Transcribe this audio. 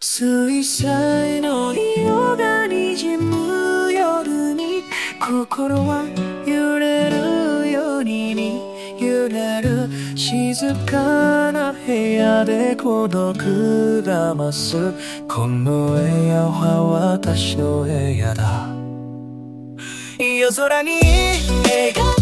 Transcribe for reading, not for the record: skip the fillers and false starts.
水彩の色が滲む夜に心は揺れるように揺れる静かな部屋で孤独が増すこの部屋は私の部屋だ夜空に描